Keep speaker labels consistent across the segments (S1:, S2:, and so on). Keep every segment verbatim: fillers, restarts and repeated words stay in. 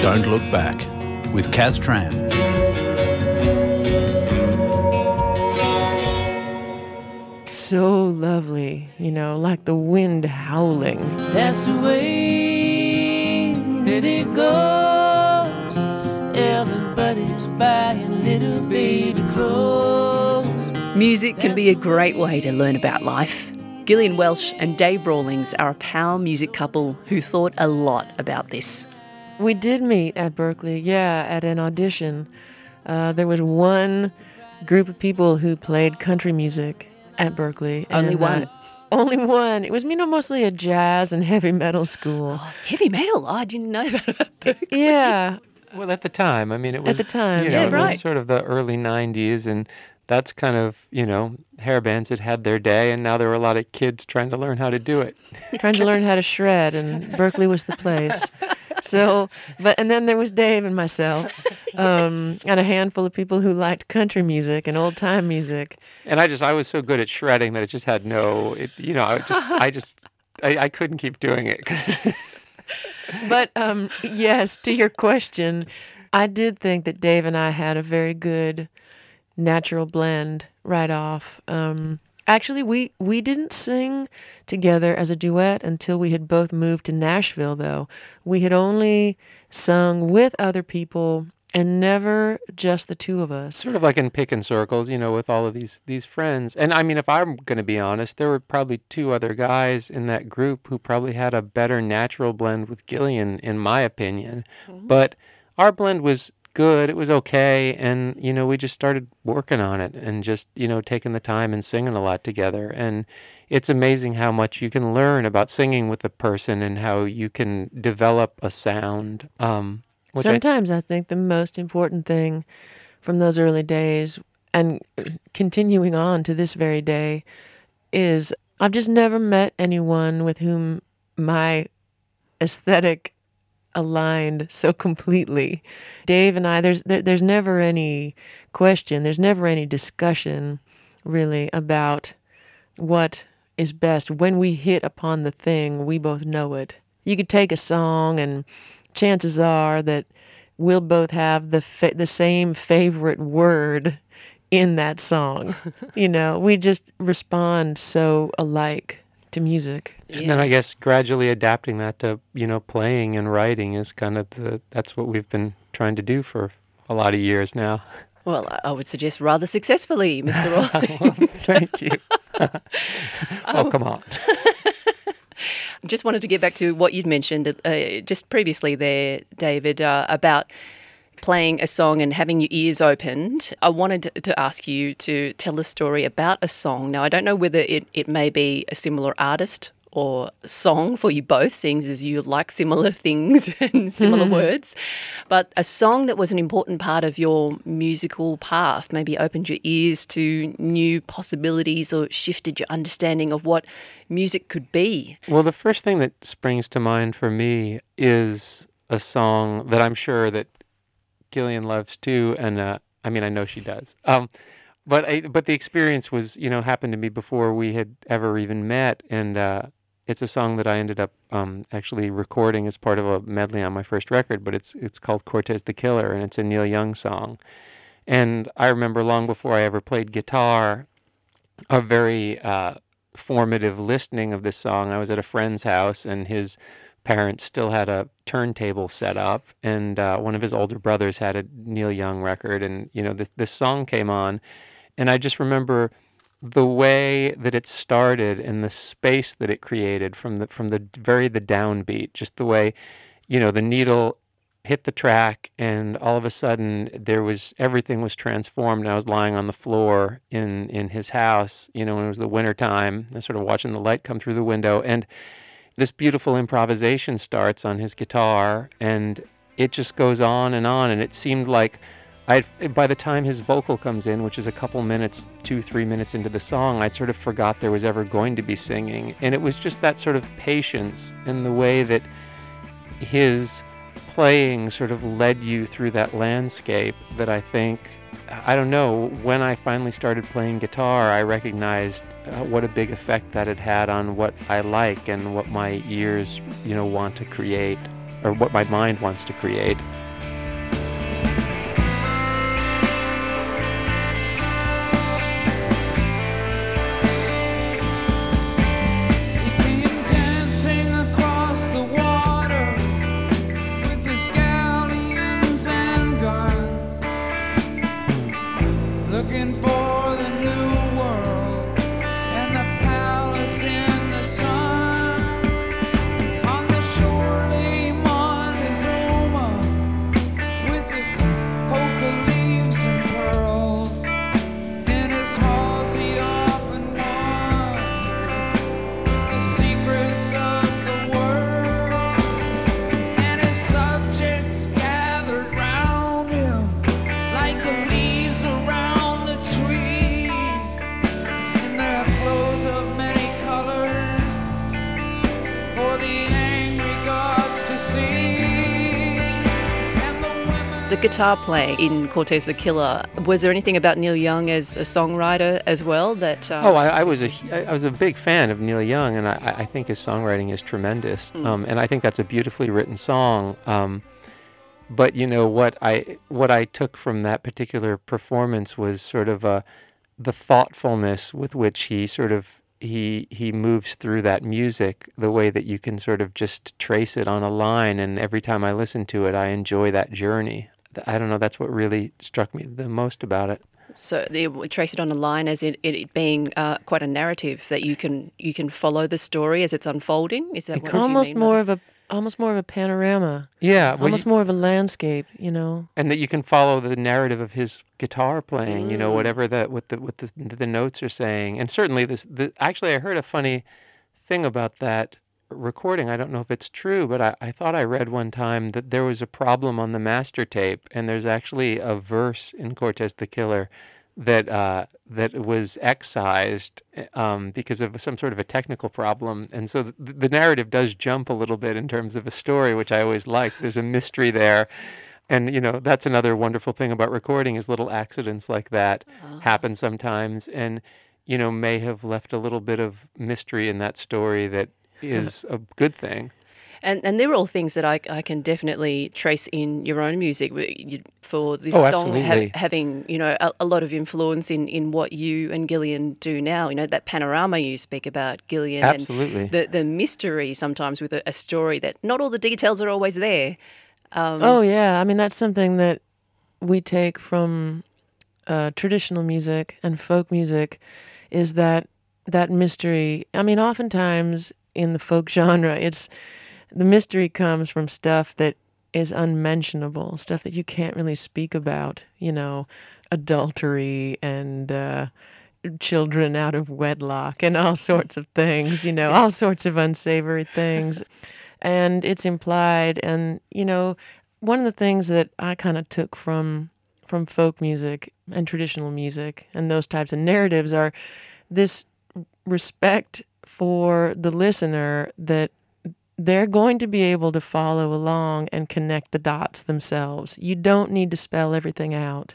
S1: Don't Look Back with Kaz Tran.
S2: So lovely, you know, like the wind howling.
S3: That's the way that it goes. Everybody's buying little baby clothes.
S4: Music can be a great way to learn about life. Gillian Welch and Dave Rawlings are a power music couple who thought a lot about this.
S2: We did meet at Berklee, yeah, at an audition. Uh, there was one group of people who played country music at Berklee.
S4: Only
S2: and,
S4: one?
S2: Uh, only one. It was, you know, mostly a jazz and heavy metal school.
S4: Oh, heavy metal? Oh, I didn't know that about Berklee.
S2: Yeah.
S5: Well, at the time, I mean, it was,
S2: At the time,
S5: you know,
S4: yeah,
S5: it
S4: right.
S5: was sort of the early nineties, and that's kind of, you know, hair bands had had their day, and now there were a lot of kids trying to learn how to do it.
S2: Trying to learn how to shred, and Berklee was the place. So, but and then there was Dave and myself, um, and a handful of people who liked country music and old time music.
S5: And I just, I was so good at shredding that it just had no, it, you know, I just, I just, I, I couldn't keep doing it.
S2: But um, yes, to your question, I did think that Dave and I had a very good natural blend right off. Um, actually, we, we didn't sing together as a duet until we had both moved to Nashville, though. We had only sung with other people and never just the two of us.
S5: Sort of like in picking circles, you know, with all of these these friends. And I mean, if I'm going to be honest, there were probably two other guys in that group who probably had a better natural blend with Gillian, in my opinion. Mm-hmm. But our blend was good. It was okay. And, you know, we just started working on it and just, you know, taking the time and singing a lot together. And it's amazing how much you can learn about singing with a person and how you can develop a sound. Um, which
S2: Sometimes I, I think the most important thing from those early days and continuing on to this very day is I've just never met anyone with whom my aesthetic aligned so completely. Dave and I, there's there, there's never any question, there's never any discussion really about what is best. When we hit upon the thing, we both know it. You could take a song and chances are that we'll both have the fa- the same favorite word in that song. You know, we just respond so alike to music.
S5: And then I guess gradually adapting that to, you know, playing and writing is kind of the, that's what we've been trying to do for a lot of years now.
S4: Well, I would suggest rather successfully, Mister Rawlings.
S5: Thank you. Oh, come on.
S4: Just wanted to get back to what you'd mentioned uh, just previously there, David, uh, about playing a song and having your ears opened. I wanted to ask you to tell a story about a song. Now, I don't know whether it, it may be a similar artist or song for you both, seeing as you like similar things and similar words, but a song that was an important part of your musical path, maybe opened your ears to new possibilities or shifted your understanding of what music could be.
S5: Well, the first thing that springs to mind for me is a song that I'm sure that Gillian loves too, and uh, I mean, I know she does. Um, but I, but the experience was, you know, happened to me before we had ever even met, and uh, it's a song that I ended up um, actually recording as part of a medley on my first record, but it's it's called Cortez the Killer, and it's a Neil Young song. And I remember long before I ever played guitar, a very uh, formative listening of this song. I was at a friend's house, and his parents still had a turntable set up, and uh, one of his older brothers had a Neil Young record, and you know this this song came on, and I just remember the way that it started and the space that it created from the from the very the downbeat, just the way, you know, the needle hit the track, and all of a sudden there was everything was transformed. And I was lying on the floor in in his house, you know, when it was the winter time, and sort of watching the light come through the window, and this beautiful improvisation starts on his guitar, and it just goes on and on, and it seemed like I, by the time his vocal comes in, which is a couple minutes, two, three minutes into the song, I'd sort of forgot there was ever going to be singing. And it was just that sort of patience in the way that his playing sort of led you through that landscape that I think, I don't know, when I finally started playing guitar, I recognized uh, what a big effect that had had on what I like and what my ears, you know, want to create, or what my mind wants to create.
S4: The guitar playing in Cortez the Killer, was there anything about Neil Young as a songwriter as well that... Um...
S5: Oh, I, I was a I was a big fan of Neil Young, and I, I think his songwriting is tremendous. Mm. Um, and I think that's a beautifully written song. Um, but you know what I what I took from that particular performance was sort of a, the thoughtfulness with which he sort of he he moves through that music, the way that you can sort of just trace it on a line, and every time I listen to it, I enjoy that journey. I don't know, that's what really struck me the most about it.
S4: So they trace it on a line as it, it being uh, quite a narrative that you can you can follow the story as it's unfolding. Is that
S2: it
S4: what you
S2: almost
S4: mean?
S2: more of a almost more of a panorama?
S5: Yeah, well,
S2: almost
S5: you,
S2: more of a landscape, you know.
S5: And that you can follow the narrative of his guitar playing. Mm. You know, whatever the what the what the the notes are saying. And certainly this. The, actually, I heard a funny thing about that recording. I don't know if it's true, but I, I thought I read one time that there was a problem on the master tape, and there's actually a verse in Cortez the Killer that uh, that was excised um, because of some sort of a technical problem. And so the, the narrative does jump a little bit in terms of a story, which I always like. There's a mystery there. And, you know, that's another wonderful thing about recording is little accidents like that oh. happen sometimes and, you know, may have left a little bit of mystery in that story that is a good thing.
S4: And and they're all things that I, I can definitely trace in your own music for this
S5: oh,
S4: song ha- having, you know, a, a lot of influence in, in what you and Gillian do now. You know, that panorama you speak about, Gillian.
S5: Absolutely.
S4: And the, the mystery sometimes with a, a story that not all the details are always there. Um,
S2: oh, yeah. I mean, that's something that we take from uh, traditional music and folk music is that that mystery. I mean, oftentimes in the folk genre, it's the mystery comes from stuff that is unmentionable, stuff that you can't really speak about, you know, adultery and uh, children out of wedlock and all sorts of things, you know, all sorts of unsavory things. And it's implied. And, you know, one of the things that I kind of took from from folk music and traditional music and those types of narratives are this respect for the listener that they're going to be able to follow along and connect the dots themselves. You don't need to spell everything out.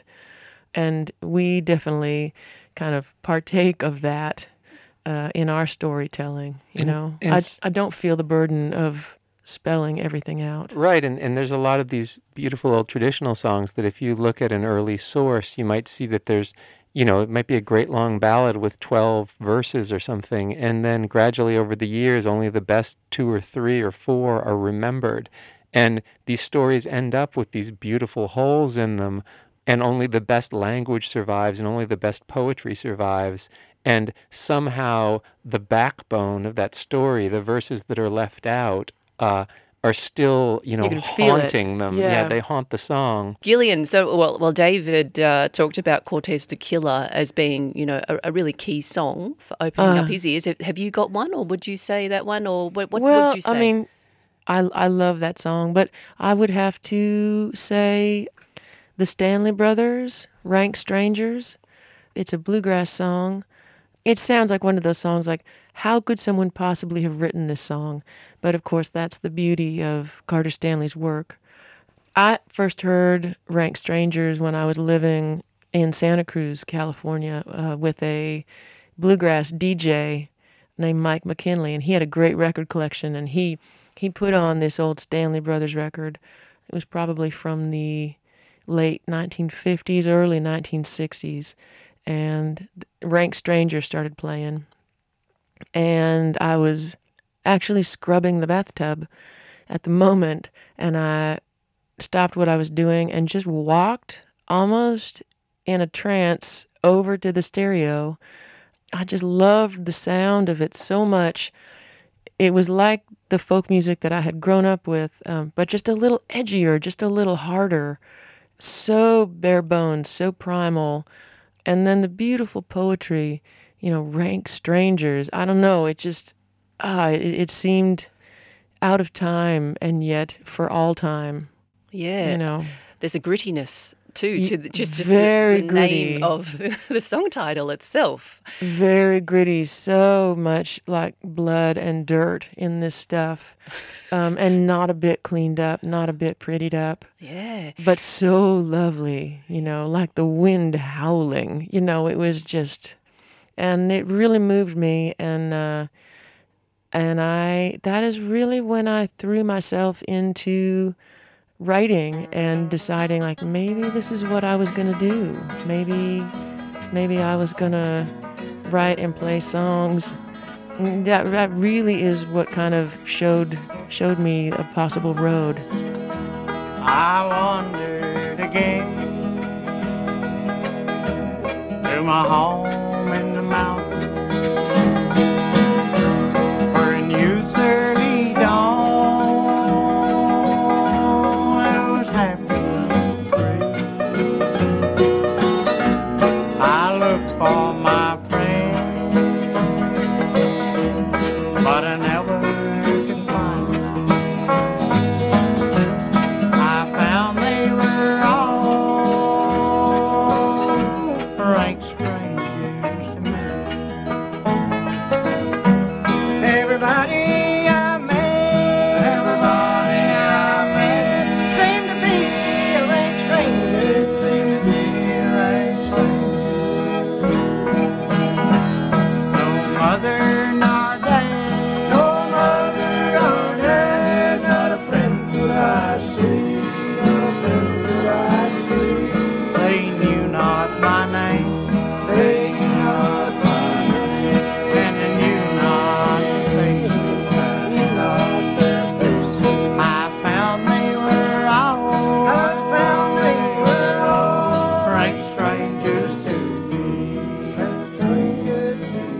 S2: And we definitely kind of partake of that uh, in our storytelling, you
S5: and,
S2: know.
S5: And
S2: I, I don't feel the burden of spelling everything out.
S5: Right, and, and there's a lot of these beautiful old traditional songs that if you look at an early source, you might see that there's, you know, it might be a great long ballad with twelve verses or something, and then gradually over the years, only the best two or three or four are remembered. And these stories end up with these beautiful holes in them, and only the best language survives, and only the best poetry survives. And somehow the backbone of that story, the verses that are left out, uh, are still, you know,
S2: you
S5: haunting them.
S2: Yeah.
S5: yeah, they haunt the song.
S4: Gillian, so, well, well David uh, talked about Cortez the Killer as being, you know, a, a really key song for opening
S2: uh,
S4: up his ears. Have, have you got one, or would you say that one, or what, what
S2: well,
S4: would you say?
S2: I mean, I, I love that song, but I would have to say the Stanley Brothers, Rank Strangers. It's a bluegrass song. It sounds like one of those songs like, how could someone possibly have written this song? But of course, that's the beauty of Carter Stanley's work. I first heard Rank Strangers when I was living in Santa Cruz, California, uh, with a bluegrass D J named Mike McKinley, and he had a great record collection, and he he put on this old Stanley Brothers record. It was probably from the late nineteen fifties, early nineteen sixties, and Rank Strangers started playing. And I was actually scrubbing the bathtub at the moment, and I stopped what I was doing and just walked almost in a trance over to the stereo. I just loved the sound of it so much. It was like the folk music that I had grown up with, um, but just a little edgier, just a little harder, so bare bones, so primal. And then the beautiful poetry, you know, Rank Strangers. I don't know, it just, ah, it, it seemed out of time and yet for all time.
S4: Yeah.
S2: You know.
S4: There's a grittiness too, to the, just, just
S2: Very
S4: the, the
S2: gritty.
S4: name of the song title itself.
S2: Very gritty, so much like blood and dirt in this stuff, um, and not a bit cleaned up, not a bit prettied up,
S4: Yeah.
S2: but so lovely, you know, like the wind howling, you know, it was just, and it really moved me, and uh, and I, that is really when I threw myself into writing and deciding like maybe this is what I was gonna do. Maybe maybe I was gonna write and play songs. Mm, That that really is what kind of showed showed me a possible road.
S6: I wandered again to my home in the mountains, where in youth's early dawn I was happy and free. I looked for my friends, but I never could find them. I found they were all rank strangers to me. Everybody I met, everybody I met, seemed to be a rank stranger, seemed to be a rank stranger. No mother nor dad, no mother nor dad, not a friend could I see, not a friend could I see. They knew not my name, they knew not my name, and they knew not the faces, I knew not their faces. I found they were all, I found they were all rank strangers to me, strangers to me.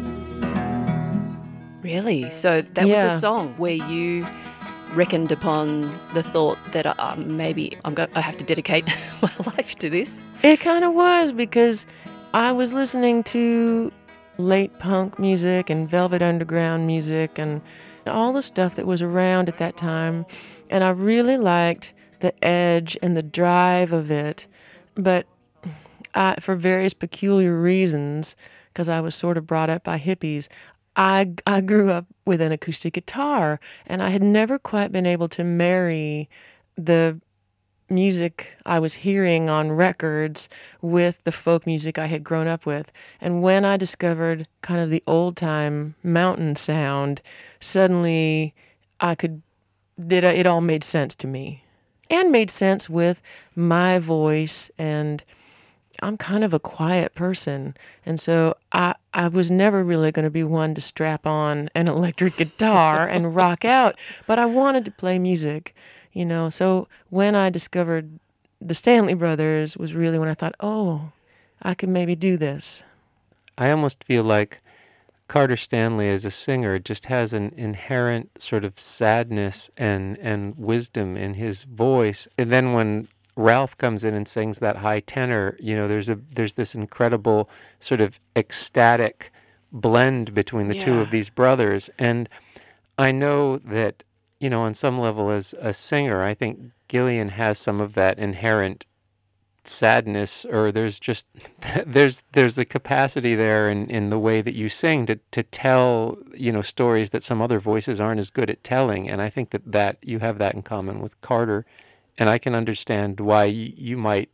S4: Really? So that was
S2: Yeah.
S4: a song where you reckoned upon the thought that uh, maybe I'm go- I have to dedicate my life to this.
S2: It kind of was because I was listening to late punk music and Velvet Underground music and all the stuff that was around at that time. And I really liked the edge and the drive of it. But I, for various peculiar reasons, because I was sort of brought up by hippies, I, I grew up with an acoustic guitar, and I had never quite been able to marry the music I was hearing on records with the folk music I had grown up with. And when I discovered kind of the old time mountain sound, suddenly I could, did it all made sense to me, and made sense with my voice. And I'm kind of a quiet person, and so I I was never really going to be one to strap on an electric guitar and rock out, but I wanted to play music, you know. So when I discovered the Stanley Brothers was really when I thought, oh, I could maybe do this.
S5: I almost feel like Carter Stanley as a singer just has an inherent sort of sadness and, and wisdom in his voice. And then when Ralph comes in and sings that high tenor, you know, there's a there's this incredible sort of ecstatic blend between the two
S2: Yeah.
S5: of these brothers. And I know that, you know, on some level as a singer, I think Gillian has some of that inherent sadness, or there's just there's there's the capacity there in, in the way that you sing to, to tell, you know, stories that some other voices aren't as good at telling. And I think that, that you have that in common with Carter. And I can understand why y- you might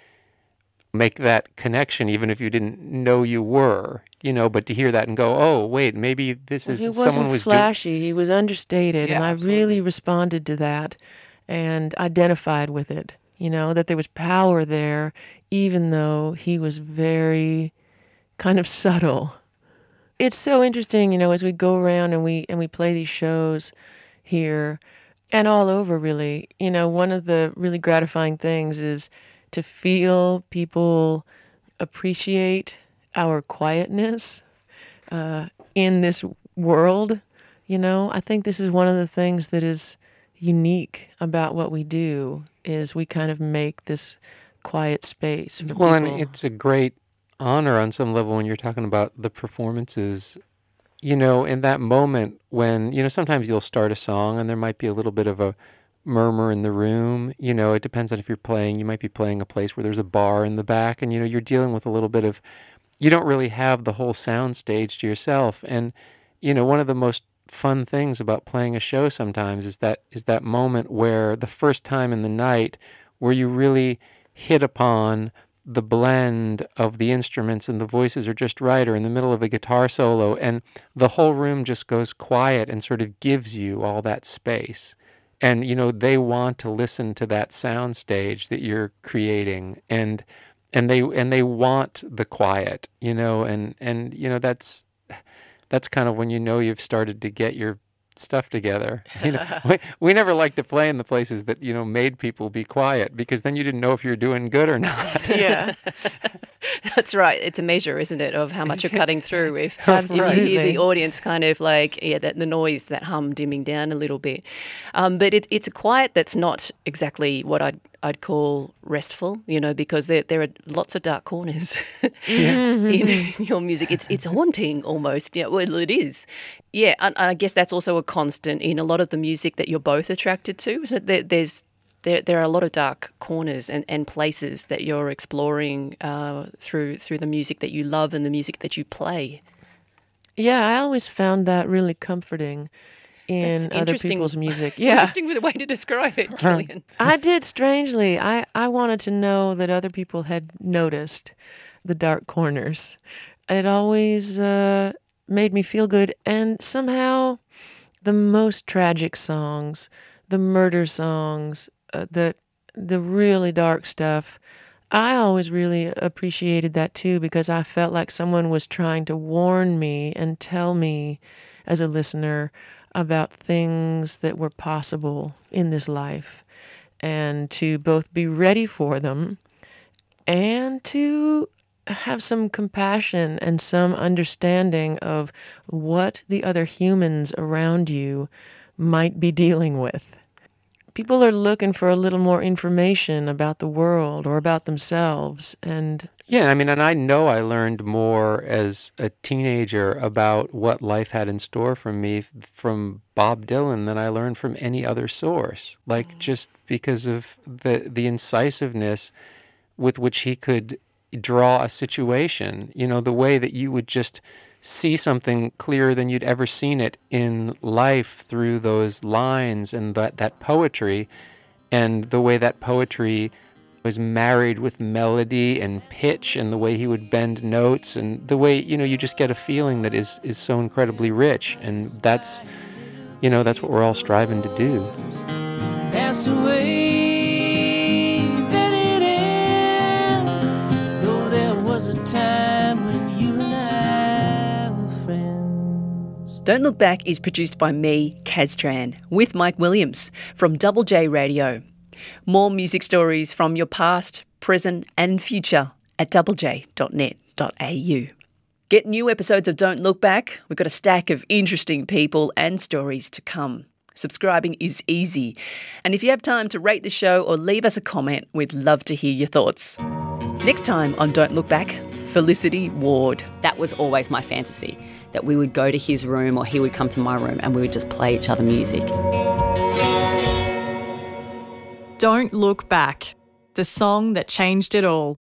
S5: make that connection, even if you didn't know you were, you know, but to hear that and go, oh, wait, maybe this
S2: Well,
S5: is
S2: he
S5: someone
S2: wasn't
S5: was do-
S2: flashy. He was understated,
S5: Yeah,
S2: and I
S5: absolutely.
S2: really responded to that and identified with it. You know, that there was power there, even though he was very kind of subtle. It's so interesting, you know, as we go around and we and we play these shows here and all over, really. You know, one of the really gratifying things is to feel people appreciate our quietness uh, in this world. You know, I think this is one of the things that is unique about what we do is we kind of make this quiet space for
S5: Well, and
S2: people.
S5: it's a great honor on some level when you're talking about the performances. You know, in that moment when, you know, sometimes you'll start a song and there might be a little bit of a murmur in the room. You know, it depends on if you're playing. You might be playing a place where there's a bar in the back, and, you know, you're dealing with a little bit of, you don't really have the whole sound stage to yourself. And, you know, one of the most fun things about playing a show sometimes is that is that moment where the first time in the night where you really hit upon the blend of the instruments and the voices are just right, or in the middle of a guitar solo, and the whole room just goes quiet and sort of gives you all that space. And, you know, they want to listen to that sound stage that you're creating, and and they and they want the quiet, you know, and and you know, that's that's kind of when you know you've started to get your stuff together. You know, we, we never liked to play in the places that, you know, made people be quiet, because then you didn't know if you were doing good or not.
S2: Yeah.
S4: That's right. It's a measure, isn't it, of how much you're cutting through. If, if
S2: Absolutely.
S4: you hear the audience kind of like, yeah, that the noise, that hum dimming down a little bit. Um, but it, it's a quiet that's not exactly what I'd I'd call restful, you know, because there there are lots of dark corners in, in your music. It's it's haunting almost. Yeah, well, it is. Yeah, and, and I guess that's also a constant in a lot of the music that you're both attracted to. So there, there's there there are a lot of dark corners and, and places that you're exploring uh, through through the music that you love and the music that you play.
S2: Yeah, I always found that really comforting in
S4: That's
S2: other
S4: interesting.
S2: people's music. Yeah.
S4: Interesting with a way to describe it, Gillian.
S2: I did, strangely. I, I wanted to know that other people had noticed the dark corners. It always uh, made me feel good. And somehow the most tragic songs, the murder songs, uh, the the really dark stuff, I always really appreciated that too, because I felt like someone was trying to warn me and tell me as a listener about things that were possible in this life, and to both be ready for them and to have some compassion and some understanding of what the other humans around you might be dealing with. People are looking for a little more information about the world or about themselves, and
S5: Yeah, I mean, and I know I learned more as a teenager about what life had in store for me f- from Bob Dylan than I learned from any other source. Like, just because of the the incisiveness with which he could draw a situation, you know, the way that you would just see something clearer than you'd ever seen it in life through those lines and that, that poetry, and the way that poetry was married with melody and pitch, and the way he would bend notes, and the way, you know, you just get a feeling that is, is so incredibly rich. And that's, you know, that's what we're all striving to do.
S3: That's the way that it ends. Though there was a time when you and I were friends.
S4: Don't Look Back is produced by me, Kaz Tran, with Mike Williams from Double J Radio. More music stories from your past, present and future at double j dot net dot a u. Get new episodes of Don't Look Back. We've got a stack of interesting people and stories to come. Subscribing is easy. And if you have time to rate the show or leave us a comment, we'd love to hear your thoughts. Next time on Don't Look Back, Felicity Ward.
S7: That was always my fantasy, that we would go to his room or he would come to my room and we would just play each other music.
S8: Don't Look Back, the song that changed it all.